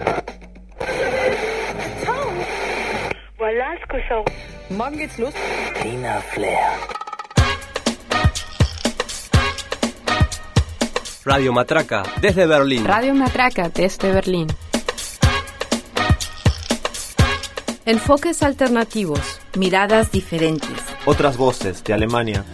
Voilà ce que ça... Morgen geht's los. Tina Flair. Radio Matraca, desde Berlín. Radio Matraca, desde Berlín. Enfoques alternativos. Miradas diferentes. Otras voces de Alemania.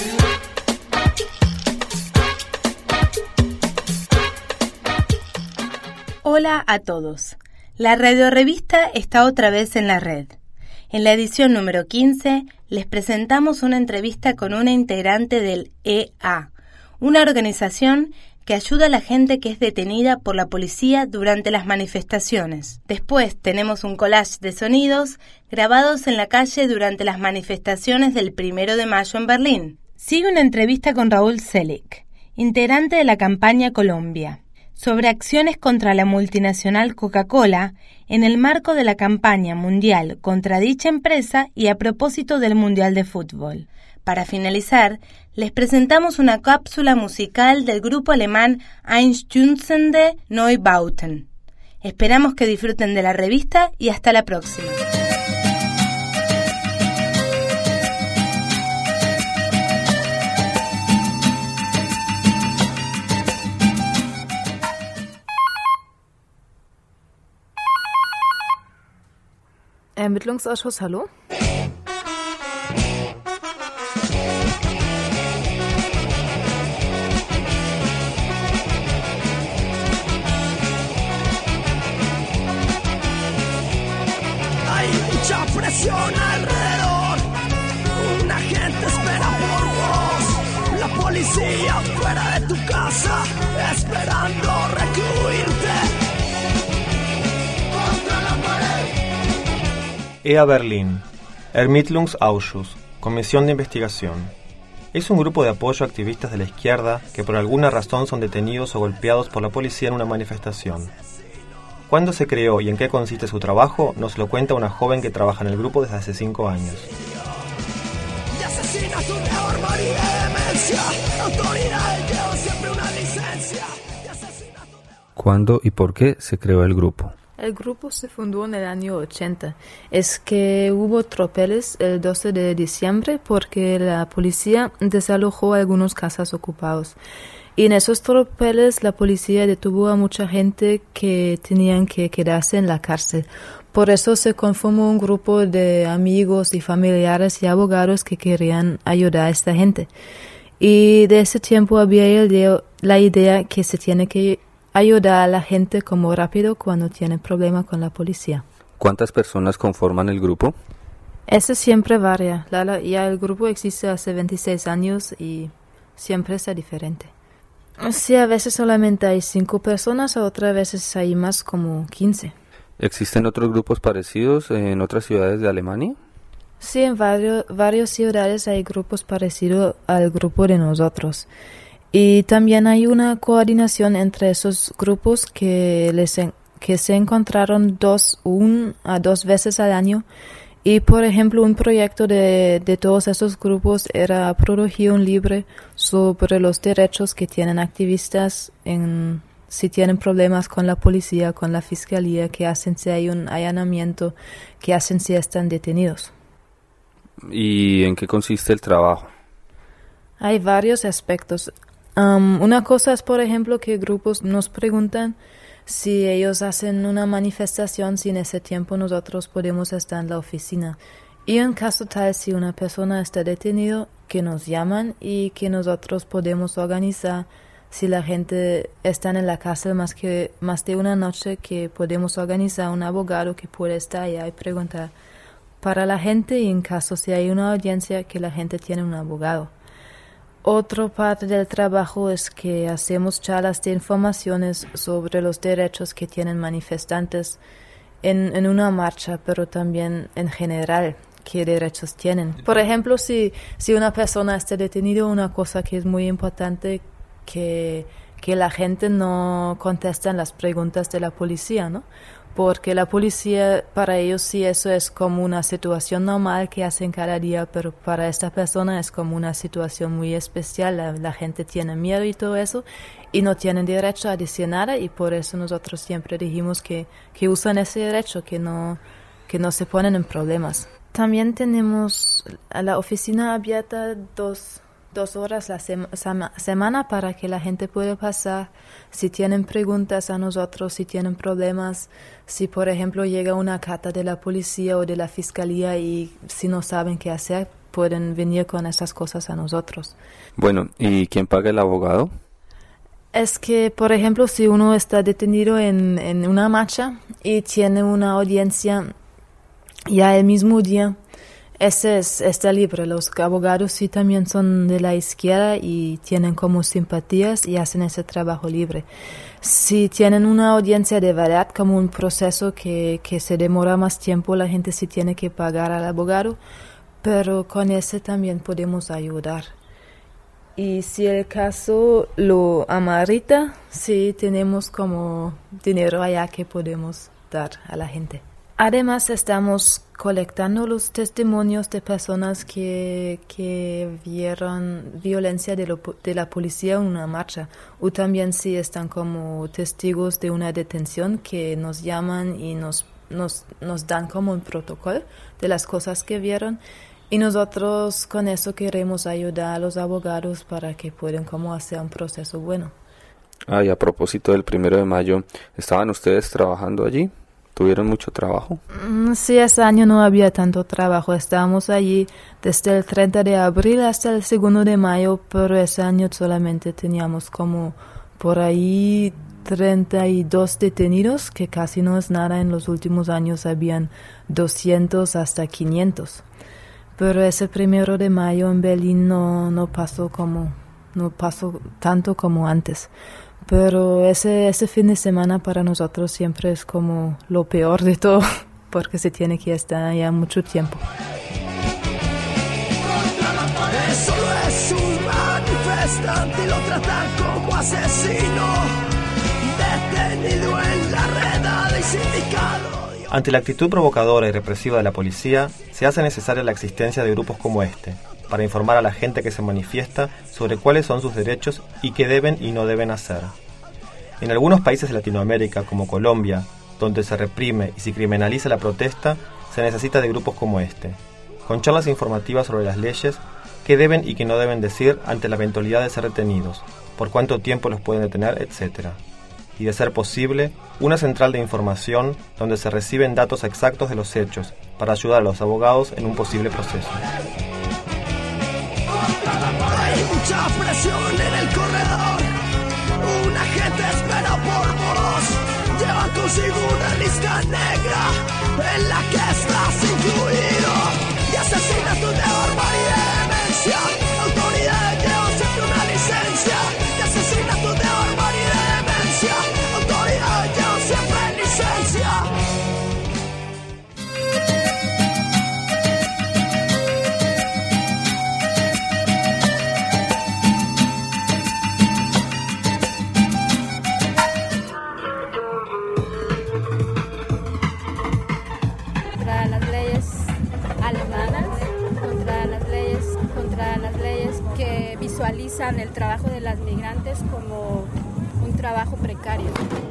Hola a todos. La radiorevista está otra vez en la red. En la edición número 15 les presentamos una entrevista con una integrante del EA, una organización que ayuda a la gente que es detenida por la policía durante las manifestaciones. Después tenemos un collage de sonidos grabados en la calle durante las manifestaciones del 1 de mayo en Berlín. Sigue una entrevista con Raúl Selig, integrante de la campaña Colombia, sobre acciones contra la multinacional Coca-Cola en el marco de la campaña mundial contra dicha empresa y a propósito del Mundial de Fútbol. Para finalizar, les presentamos una cápsula musical del grupo alemán Einstürzende Neubauten. Esperamos que disfruten de la revista y hasta la próxima. Ermittlungsausschuss, hallo? Hay mucha presión alrededor, una gente espera por vos, la policía fuera de tu casa, esperando recluirte. Contra la pared. EA Berlín, Ermittlungsausschuss, Comisión de Investigación. Es un grupo de apoyo a activistas de la izquierda que por alguna razón son detenidos o golpeados por la policía en una manifestación. ¿Cuándo se creó y en qué consiste su trabajo? Nos lo cuenta una joven que trabaja en el grupo desde hace 5 años. ¿Cuándo y por qué se creó el grupo? El grupo se fundó en el año 80. Es que hubo tropeles el 12 de diciembre porque la policía desalojó algunas casas ocupadas. Y en esos tropeles la policía detuvo a mucha gente que tenían que quedarse en la cárcel. Por eso se conformó un grupo de amigos y familiares y abogados que querían ayudar a esta gente. Y de ese tiempo había la idea que se tiene que ayudar a la gente como rápido cuando tienen problemas con la policía. ¿Cuántas personas conforman el grupo? Eso siempre varía. Ya el grupo existe hace 26 años y siempre está diferente. Sí, a veces solamente hay 5 personas, a otras veces hay más, como 15. ¿Existen otros grupos parecidos en otras ciudades de Alemania? Sí, en varias ciudades hay grupos parecidos al grupo de nosotros. Y también hay una coordinación entre esos grupos que se encontraron 2 a 2 veces al año. Y, por ejemplo, un proyecto de todos esos grupos era producir un libro sobre los derechos que tienen activistas si tienen problemas con la policía, con la fiscalía, que hacen si hay un allanamiento, que hacen si están detenidos. ¿Y en qué consiste el trabajo? Hay varios aspectos. Una cosa es, por ejemplo, que grupos nos preguntan si ellos hacen una manifestación, si en ese tiempo nosotros podemos estar en la oficina. Y en caso tal, si una persona está detenida, que nos llaman y que nosotros podemos organizar. Si la gente está en la cárcel más de una noche, que podemos organizar un abogado que puede estar allá y preguntar para la gente, y en caso si hay una audiencia, que la gente tiene un abogado. Otra parte del trabajo es que hacemos charlas de informaciones sobre los derechos que tienen manifestantes en una marcha, pero también en general, qué derechos tienen. Por ejemplo, si una persona está detenida, una cosa que es muy importante, que la gente no contesta en las preguntas de la policía, ¿no? Porque la policía, para ellos sí eso es como una situación normal que hacen cada día, pero para esta persona es como una situación muy especial, la gente tiene miedo y todo eso, y no tienen derecho a decir nada, y por eso nosotros siempre dijimos que usan ese derecho, que no se ponen en problemas. También tenemos a la oficina abierta dos horas la semana para que la gente pueda pasar si tienen preguntas a nosotros, si tienen problemas, si por ejemplo llega una carta de la policía o de la fiscalía y si no saben qué hacer, pueden venir con esas cosas a nosotros. Bueno, ¿y quién paga el abogado? Es que, por ejemplo, si uno está detenido en una marcha y tiene una audiencia ya el mismo día, está libre. Los abogados sí también son de la izquierda y tienen como simpatías y hacen ese trabajo libre. Si tienen una audiencia de verdad, como un proceso que se demora más tiempo, la gente sí tiene que pagar al abogado, pero con ese también podemos ayudar. Y si el caso lo amerita, sí tenemos como dinero allá que podemos dar a la gente. Además, estamos colectando los testimonios de personas que vieron violencia de la policía en una marcha, o también si están como testigos de una detención, que nos llaman y nos dan como un protocolo de las cosas que vieron, y nosotros con eso queremos ayudar a los abogados para que puedan como hacer un proceso bueno. Y a propósito del 1 de mayo, ¿estaban ustedes trabajando allí? ¿Tuvieron mucho trabajo? Sí, ese año no había tanto trabajo. Estábamos allí desde el 30 de abril hasta el 2 de mayo, pero ese año solamente teníamos como por ahí 32 detenidos, que casi no es nada. En los últimos años habían 200 hasta 500. Pero ese 1 de mayo en Berlín no pasó tanto como antes. Pero ese fin de semana para nosotros siempre es como lo peor de todo, porque se tiene que estar allá mucho tiempo. Solo es un manifestante y lo tratan como asesino, detenido en la reda del sindicato. Ante la actitud provocadora y represiva de la policía, se hace necesaria la existencia de grupos como este, para informar a la gente que se manifiesta sobre cuáles son sus derechos y qué deben y no deben hacer. En algunos países de Latinoamérica, como Colombia, donde se reprime y se criminaliza la protesta, se necesita de grupos como este, con charlas informativas sobre las leyes, qué deben y qué no deben decir ante la eventualidad de ser detenidos, por cuánto tiempo los pueden detener, etc. Y de ser posible, una central de información donde se reciben datos exactos de los hechos para ayudar a los abogados en un posible proceso. Hay mucha presión en el corredor, un agente espera por vos, lleva consigo una lista negra en la que estás incluido, y asesinatos de barbarie y demencia, autoridades llevan siempre una licencia, y asesinatos de barbarie y demencia, autoridades llevan siempre licencia. Visualizan el trabajo de las migrantes como un trabajo precario.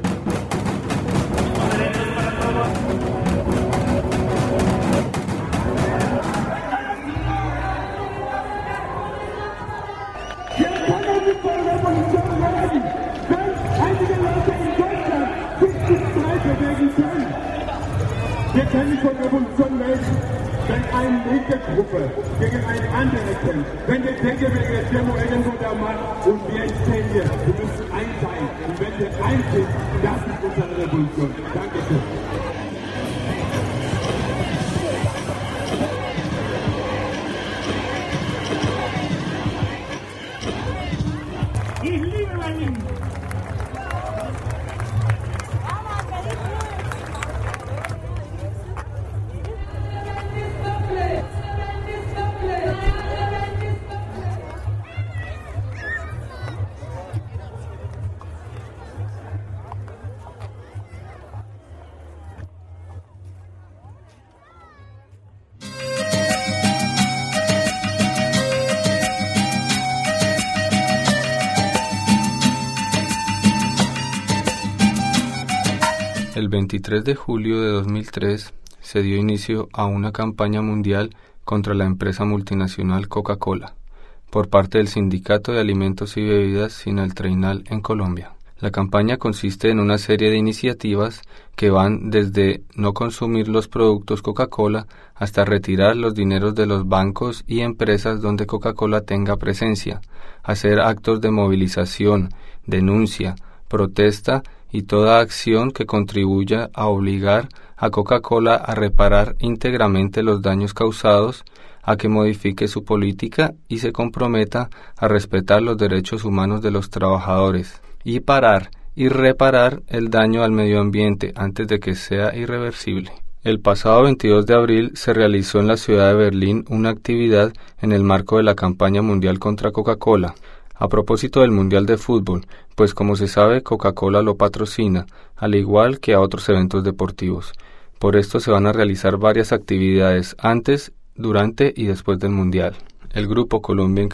Wir können von Revolution reden, wenn eine linke Gruppe gegen eine andere kämpft. Wenn wir denken, wir jetzt irgendwo der Mann und wir stehen hier, wir müssen eins sein. Und wenn wir eins sind, das ist unsere Revolution. Dankeschön. Ich liebe Berlin. El 23 de julio de 2003 se dio inicio a una campaña mundial contra la empresa multinacional Coca-Cola por parte del Sindicato de Alimentos y Bebidas Sinaltreinal en Colombia. La campaña consiste en una serie de iniciativas que van desde no consumir los productos Coca-Cola hasta retirar los dineros de los bancos y empresas donde Coca-Cola tenga presencia, hacer actos de movilización, denuncia, protesta y toda acción que contribuya a obligar a Coca-Cola a reparar íntegramente los daños causados, a que modifique su política y se comprometa a respetar los derechos humanos de los trabajadores y parar y reparar el daño al medio ambiente antes de que sea irreversible. El pasado 22 de abril se realizó en la ciudad de Berlín una actividad en el marco de la campaña mundial contra Coca-Cola, a propósito del Mundial de Fútbol, pues como se sabe Coca-Cola lo patrocina, al igual que a otros eventos deportivos. Por esto se van a realizar varias actividades antes, durante y después del Mundial. El grupo Colombia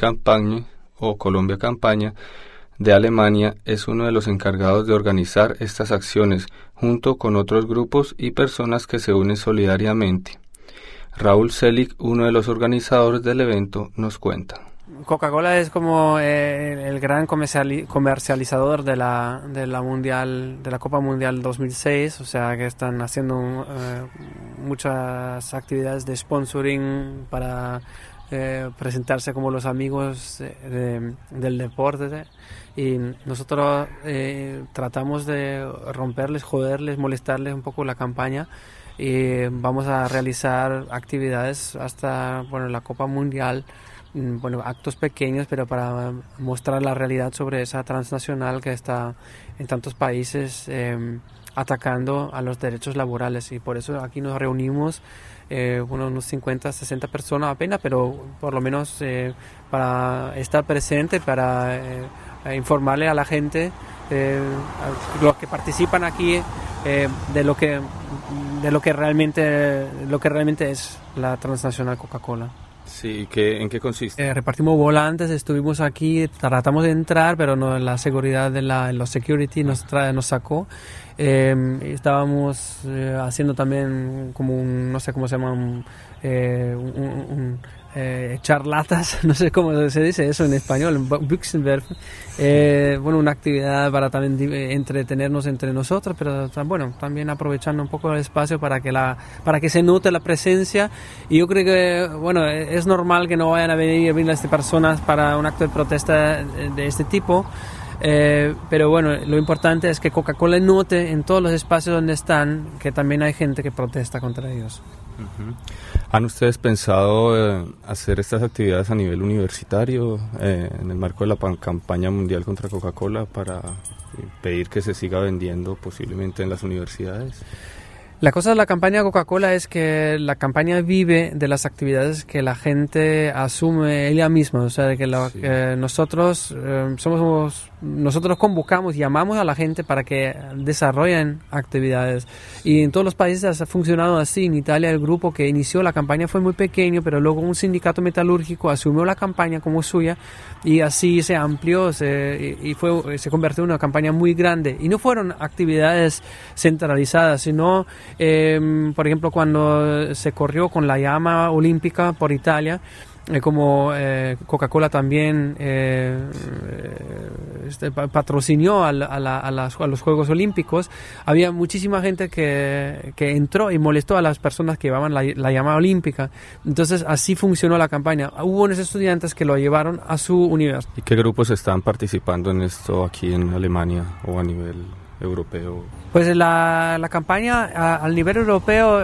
Campaña de Alemania es uno de los encargados de organizar estas acciones junto con otros grupos y personas que se unen solidariamente. Raúl Selig, uno de los organizadores del evento, nos cuenta. Coca-Cola es como el gran comercializador de la mundial, de la Copa Mundial 2006, o sea que están haciendo muchas actividades de sponsoring para presentarse como los amigos del deporte, y nosotros tratamos de romperles, joderles, molestarles un poco la campaña, y vamos a realizar actividades hasta la Copa Mundial, actos pequeños, pero para mostrar la realidad sobre esa transnacional que está en tantos países atacando a los derechos laborales, y por eso aquí nos reunimos unos 50, 60 personas apenas, pero por lo menos para estar presente, para informarle a la gente, los que participan aquí, de lo que realmente es la transnacional Coca-Cola. Sí, ¿en qué consiste? Repartimos volantes, estuvimos aquí, tratamos de entrar, pero no, la seguridad de los security nos sacó. Estábamos haciendo también como no sé cómo se llama, echar latas, no sé cómo se dice eso en español, Büchsenwerf, una actividad para también entretenernos entre nosotros, pero también aprovechando un poco el espacio para que se note la presencia. Y yo creo que es normal que no vayan a venir miles de personas para un acto de protesta de este tipo, pero lo importante es que Coca-Cola note en todos los espacios donde están que también hay gente que protesta contra ellos. Uh-huh. ¿Han ustedes pensado hacer estas actividades a nivel universitario en el marco de la campaña mundial contra Coca-Cola para pedir que se siga vendiendo posiblemente en las universidades? La cosa de la campaña Coca-Cola es que la campaña vive de las actividades que la gente asume ella misma, o sea, que nosotros convocamos, llamamos a la gente para que desarrollen actividades, y en todos los países ha funcionado así. En Italia el grupo que inició la campaña fue muy pequeño, pero luego un sindicato metalúrgico asumió la campaña como suya, y así se amplió, se convirtió en una campaña muy grande, y no fueron actividades centralizadas, sino por ejemplo cuando se corrió con la llama olímpica por Italia, como Coca-Cola también patrocinó a los Juegos Olímpicos, había muchísima gente que entró y molestó a las personas que llevaban la llama olímpica. Entonces así funcionó la campaña. Hubo unos estudiantes que lo llevaron a su universidad. ¿Y qué grupos están participando en esto aquí en Alemania o a nivel europeo? Pues la campaña al nivel europeo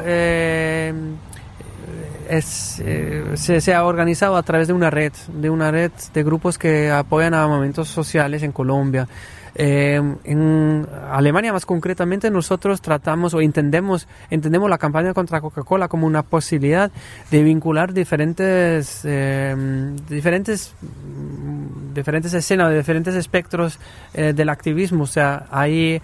se ha organizado a través de una red de grupos que apoyan a movimientos sociales en Colombia. En Alemania más concretamente nosotros tratamos o entendemos la campaña contra Coca-Cola como una posibilidad de vincular diferentes escenas, de diferentes espectros del activismo. O sea, ahí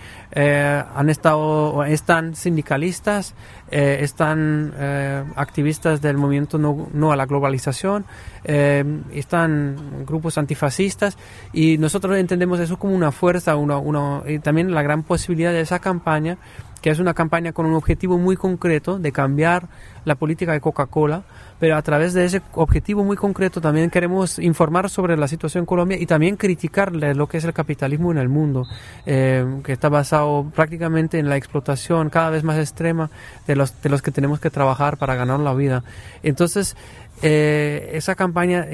están sindicalistas, están activistas del movimiento no a la globalización, están grupos antifascistas, y nosotros entendemos eso como una fuerza, y también la gran posibilidad de esa campaña que es una campaña con un objetivo muy concreto de cambiar la política de Coca-Cola, pero a través de ese objetivo muy concreto también queremos informar sobre la situación en Colombia y también criticarle lo que es el capitalismo en el mundo, que está basado prácticamente en la explotación cada vez más extrema de los que tenemos que trabajar para ganar la vida. Entonces, esa campaña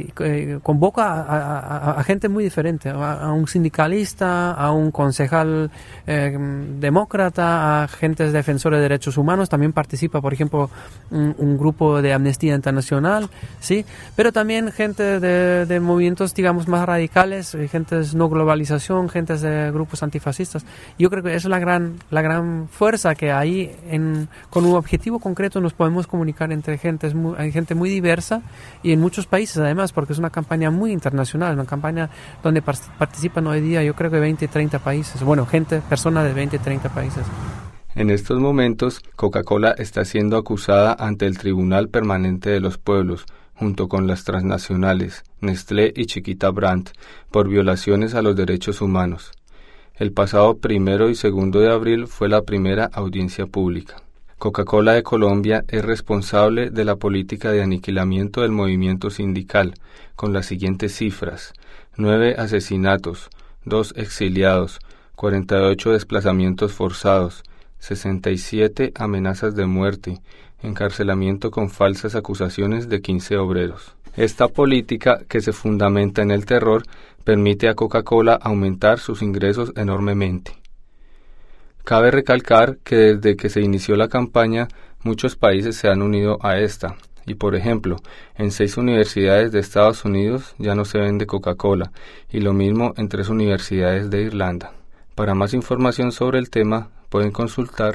convoca a gente muy diferente, a un sindicalista, a un concejal demócrata, a gentes defensores de derechos humanos. También participa, por ejemplo, un grupo de Amnistía Internacional, ¿sí? Pero también gente de movimientos, digamos, más radicales, gentes no globalización, gentes de grupos antifascistas. Yo creo que es la gran fuerza que ahí, con un objetivo concreto, nos podemos comunicar entre hay gente muy diversa y en muchos países además, porque es una campaña muy internacional, una campaña donde participan hoy día yo creo que 20, 30 países, personas de 20, 30 países. En estos momentos, Coca-Cola está siendo acusada ante el Tribunal Permanente de los Pueblos, junto con las transnacionales Nestlé y Chiquita Brandt, por violaciones a los derechos humanos. El pasado 1 y 2 de abril fue la primera audiencia pública. Coca-Cola de Colombia es responsable de la política de aniquilamiento del movimiento sindical, con las siguientes cifras: 9 asesinatos, 2 exiliados, 48 desplazamientos forzados, 67 amenazas de muerte, encarcelamiento con falsas acusaciones de 15 obreros. Esta política, que se fundamenta en el terror, permite a Coca-Cola aumentar sus ingresos enormemente. Cabe recalcar que desde que se inició la campaña, muchos países se han unido a esta, y por ejemplo, en 6 universidades de Estados Unidos ya no se vende Coca-Cola, y lo mismo en 3 universidades de Irlanda. Para más información sobre el tema, pueden consultar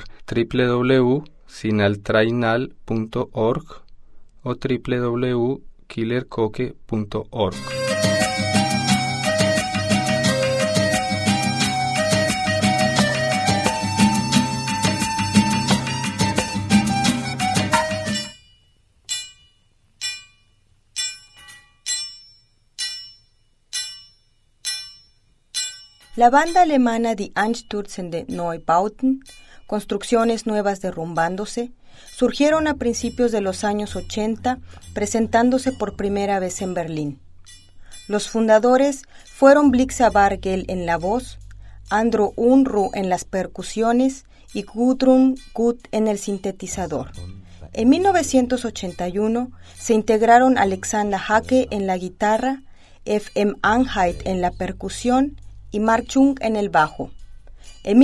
www.sinaltrainal.org o www.killercoke.org. La banda alemana Die Einstürzende Neubauten, Construcciones Nuevas Derrumbándose, surgieron a principios de los años 80, presentándose por primera vez en Berlín. Los fundadores fueron Blixa Bargel en la voz, Andro Unruh en las percusiones y Gudrun Gut en el sintetizador. En 1981 se integraron Alexander Hacke en la guitarra, F.M. Anhalt en la percusión y Mark Jung en el bajo. En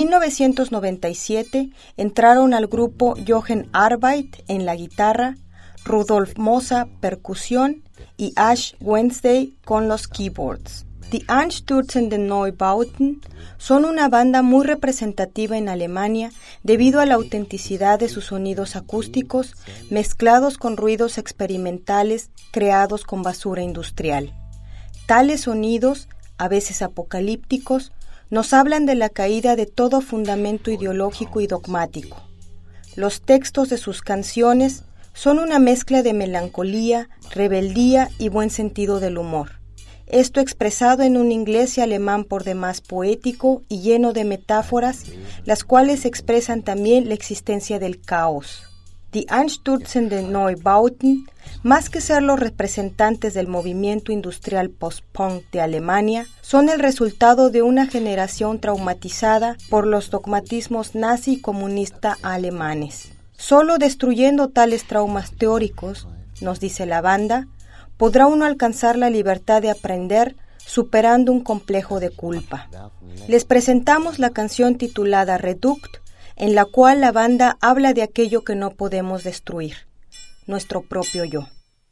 1997 entraron al grupo Jochen Arbeit en la guitarra, Rudolf Mosa percusión y Ash Wednesday con los keyboards. Die Einstürzenden Neubauten son una banda muy representativa en Alemania debido a la autenticidad de sus sonidos acústicos mezclados con ruidos experimentales creados con basura industrial. Tales sonidos, a veces apocalípticos, nos hablan de la caída de todo fundamento ideológico y dogmático. Los textos de sus canciones son una mezcla de melancolía, rebeldía y buen sentido del humor. Esto expresado en un inglés y alemán por demás poético y lleno de metáforas, las cuales expresan también la existencia del caos. Die Einstürzenden Neubauten, más que ser los representantes del movimiento industrial post-punk de Alemania, son el resultado de una generación traumatizada por los dogmatismos nazi y comunista alemanes. Solo destruyendo tales traumas teóricos, nos dice la banda, podrá uno alcanzar la libertad de aprender superando un complejo de culpa. Les presentamos la canción titulada Redukt, en la cual la banda habla de aquello que no podemos destruir, nuestro propio yo.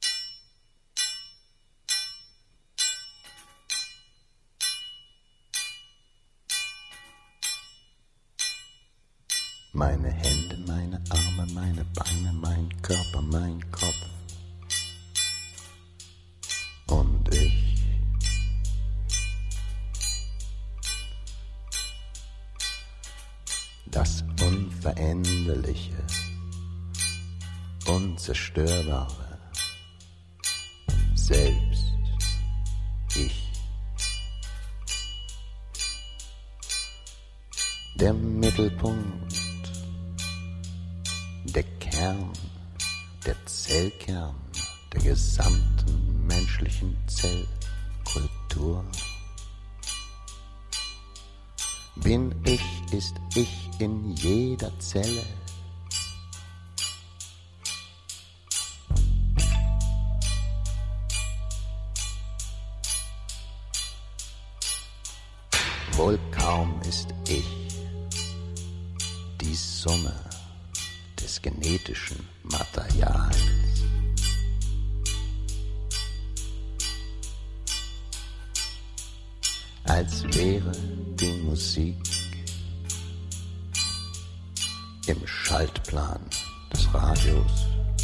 Meine Hände, meine Arme, meine Beine, mein Körper, mein Kopf und ich. Das Unveränderliche, Unzerstörbare, selbst ich. Der Mittelpunkt Kern, der Zellkern der gesamten menschlichen Zellkultur. Bin ich, ist ich in jeder Zelle. Wohl kaum ist ich die Summe des genetischen Materials. Als wäre die Musik im Schaltplan des Radios.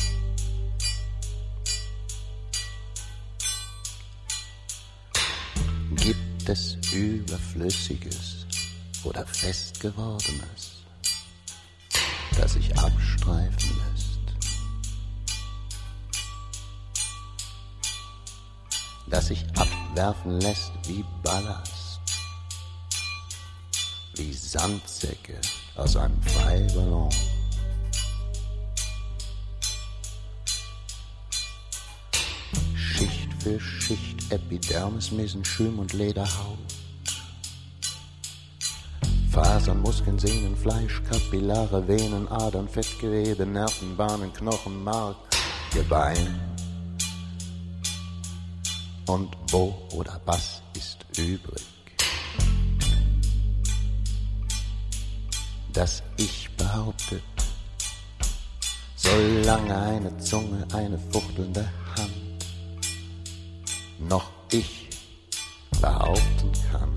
Gibt es Überflüssiges oder Festgewordenes, das sich abstreifen lässt, das sich abwerfen lässt wie Ballast, wie Sandsäcke aus einem Freiballon. Schicht für Schicht, Epidermis, Mesenchym und Lederhaut. Fasern, Muskeln, Sehnen, Fleisch, Kapillare, Venen, Adern, Fettgewebe, Nervenbahnen, Knochen, Mark, Gebein. Und wo oder was ist übrig? Das Ich behauptet, solange eine Zunge, eine fuchtelnde Hand noch ich behaupten kann.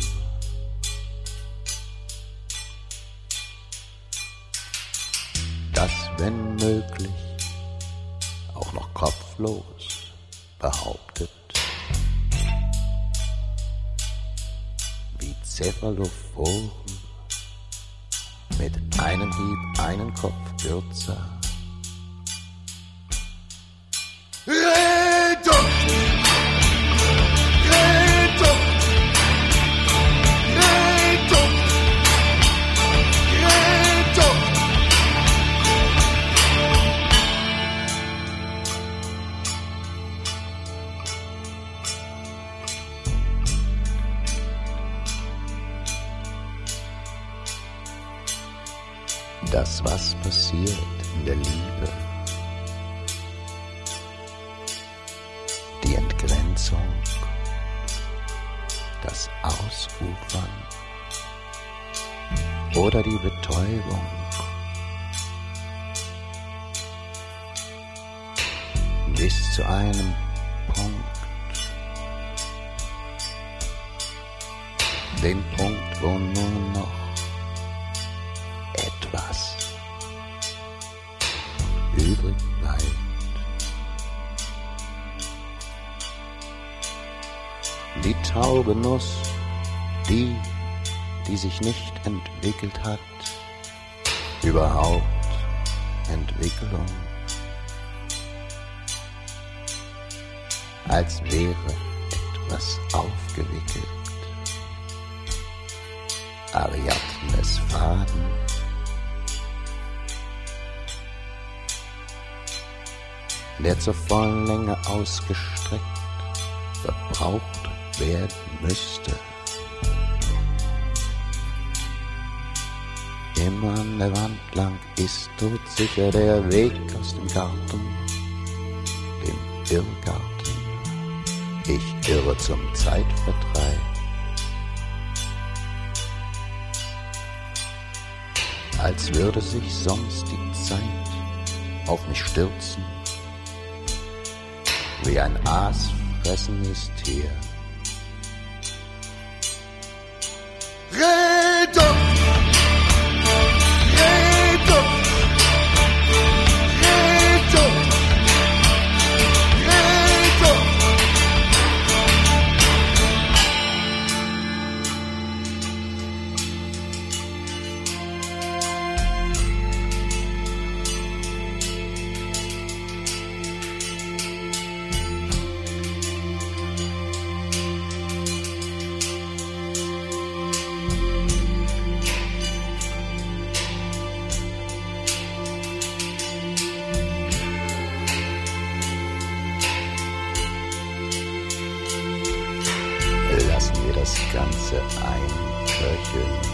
Das, wenn möglich, auch noch kopflos behauptet, wie Cephalophoren mit einem Hieb einen Kopf kürzer. Das, was passiert in der Liebe, die Entgrenzung, das Ausufern oder die Betäubung, bis zu einem Punkt, den Punkt, wo nur noch etwas übrig bleibt. Die Taubenuss, die sich nicht entwickelt hat, überhaupt Entwicklung, als wäre etwas aufgewickelt, Ariadnes Faden, der zur vollen Länge ausgestreckt verbraucht werden müsste. Immer an der Wand lang ist todsicher der Weg aus dem Garten, dem Irrgarten. Ich irre zum Zeitvertreib. Als würde sich sonst die Zeit auf mich stürzen, wie ein aasfressendes Tier. Redo! Redo! Redo! Redo! das Ganze einköcheln.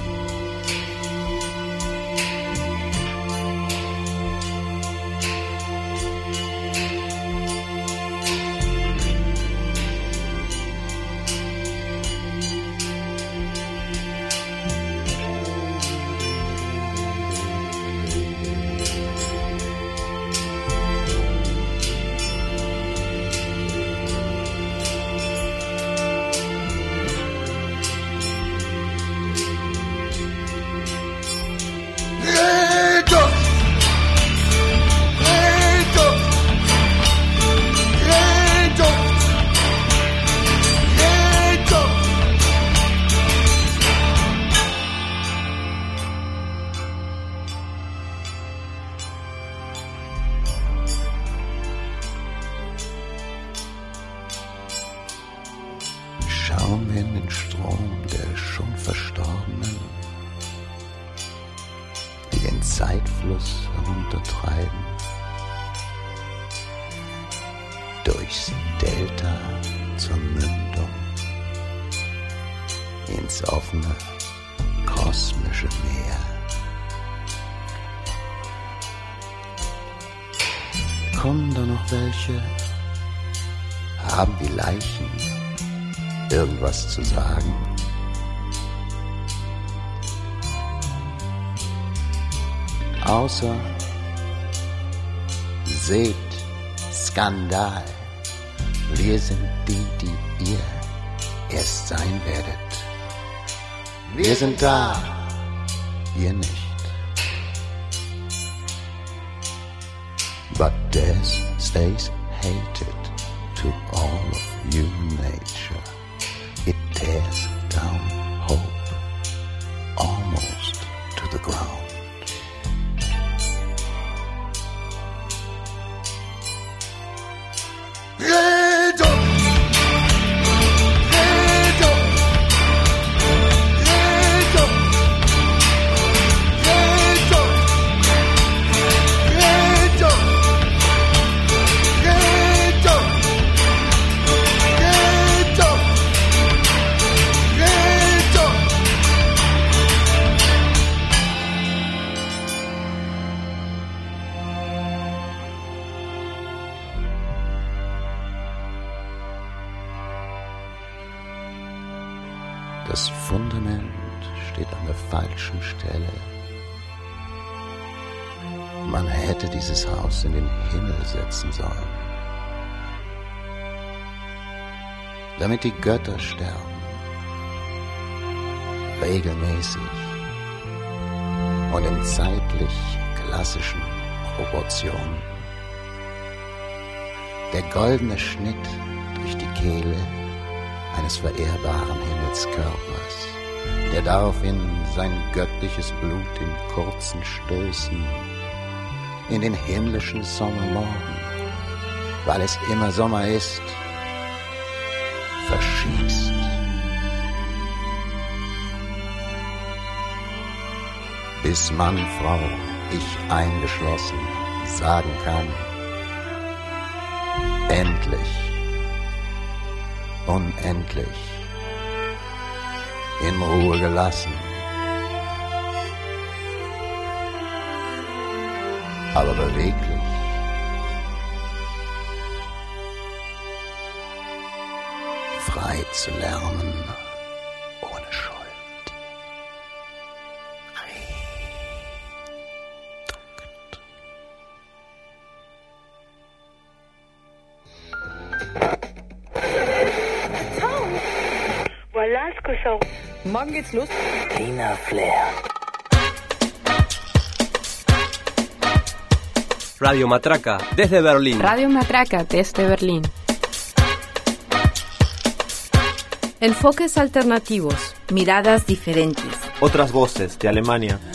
Schauen wir in den Strom der schon Verstorbenen, die den Zeitfluss heruntertreiben, durchs Delta zur Mündung, ins offene kosmische Meer. Kommen da noch welche? Haben die Leichen irgendwas zu sagen? Außer seht, Skandal, wir sind die ihr erst sein werdet. Wir sind da, ihr nicht. But death stays hated to all of human nature. It tears down hope almost to the ground. Das Fundament steht an der falschen Stelle. Man hätte dieses Haus in den Himmel setzen sollen, damit die Götter sterben, regelmäßig und in zeitlich klassischen Proportionen. Der goldene Schnitt durch die Kehle eines verehrbaren Himmelskörpers, der daraufhin sein göttliches Blut in kurzen Stößen in den himmlischen Sommermorgen, weil es immer Sommer ist, verschießt. Bis Mann, Frau, ich eingeschlossen, sagen kann, endlich, unendlich, in Ruhe gelassen. Aber beweglich. Frei zu lernen, ohne Schuld. Voilà ce que ça... Morgen geht's los. Tina Flair. Radio Matraca, desde Berlín. Radio Matraca, desde Berlín. Enfoques alternativos, miradas diferentes. Otras voces de Alemania.